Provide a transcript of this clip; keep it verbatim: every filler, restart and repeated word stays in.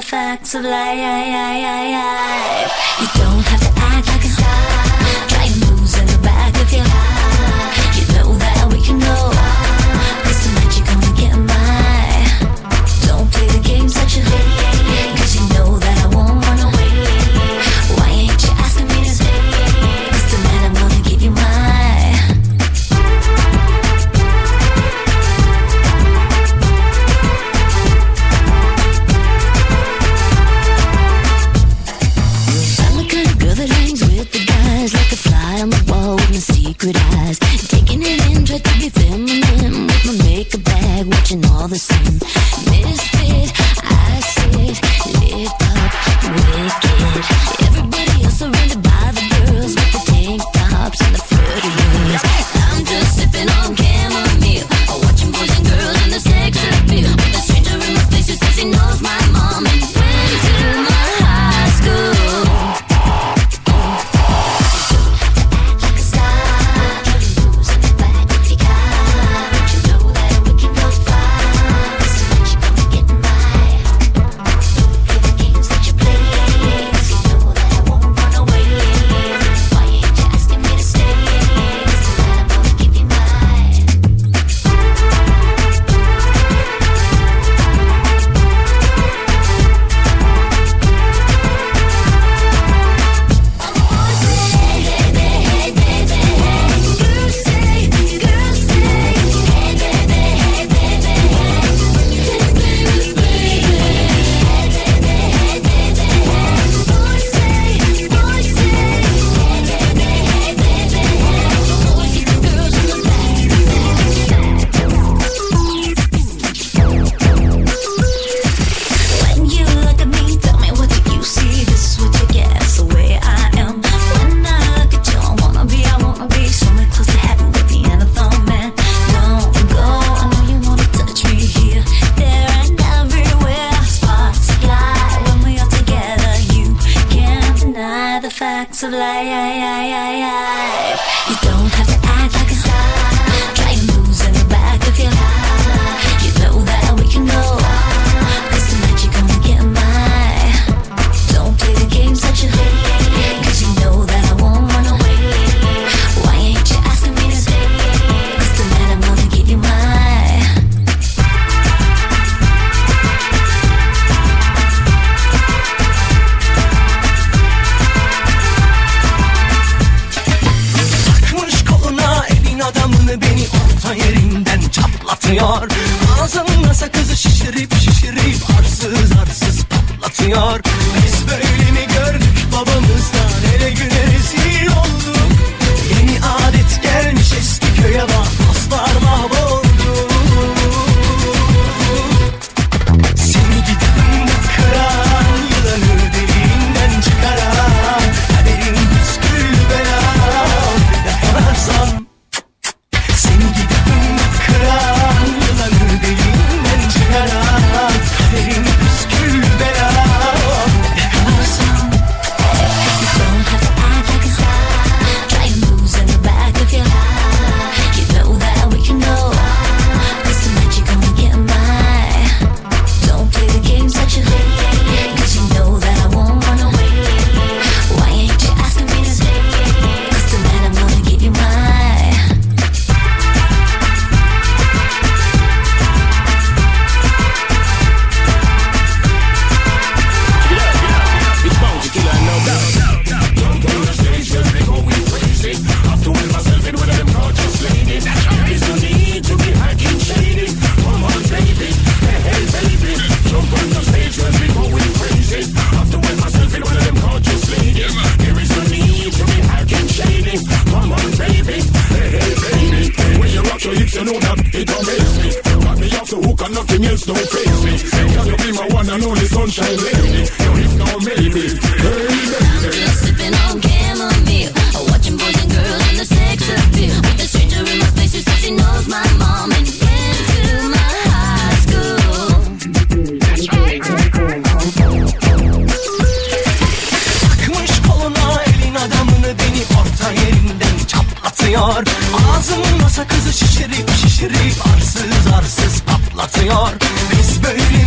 the facts of life. You don't have to act like a star. Try and lose in the back of your heart. You know that we can go. Cause tonight you're gonna get mine. Don't play the games that you hate. Cause you know that I won't run away. Why ain't you asking me to stay? Cause tonight I'm gonna give you mine. I'm the kind of girl that hangs with the guys, like a fly on the wall with my secret eyes. Taking it in, try to be feminine with my makeup bag, watching all the same. Misfit, I sit, lit up, wicked. Everybody else surrounded by the girls with the tank tops and the flirty girls. I'm just sipping on chamomile, watching boys and girls in the sex appeal. With a stranger in my face who says he knows my mom and went to my high school. Of life, you don't have to act like a star. Try and lose in the back of your heart. You know that we can go. Cause tonight you're gonna get mine. Don't play the games that you hate. Cause you know that I won't run away. Why ain't you asking me to stay? Cause tonight I'm gonna give you mine. Adamını beni orta yerinden çatlatıyor. Ağzımda sakızı şişirip şişirip arsız arsız patlatıyor. Biz böyle mi gördük babamızdan, hele güne rezil olduk. Yeni adet gelmiş eski köye bak, dostlar mahvoldu. Seni gidip fındık kıran, yılanı deliğinden çıkaran, kaderin püskül bela, bir de yanarsam. Seni gidip fındık kıran, yılanı deliğinden çıkaran, kaderin püskül bela, bir de yanarsam. You don't have to act like a star. Try and lose in the back of your heart. You know that we can go. Cause tonight you're gonna get mine. Don't play the games that you hate. Cause you know that I won't run away. Why ain't you asking me to stay? Cause tonight I'm gonna give you mine. It's bound to kill her, no doubt. Jump on the stage, just make all we crazy. Have to win myself in with them gorgeous ladies. There is no need to be hacking shady. Come on, baby, hey, hey, baby. Jump on the stage, just make all we crazy. Have to win myself in with them gorgeous ladies. There is no need to be hacking shady. Come on, baby, hey, hey, baby. When you rock your hips, you know that it amazes me. Got me off the hook and nothing else don't face me. Can you be my one and only sunshine lady? You if now maybe, hey, I'm just sipping on chamomile, watching boys and girls in the sex appeal. With a stranger in my face who says he knows my mom and went to my high school. Takmış koluna elin adamını, beni orta yerinden çatlatıyor. Ağzımda sakızı şişirip şişirip arsız arsız patlatıyor. Biz böyle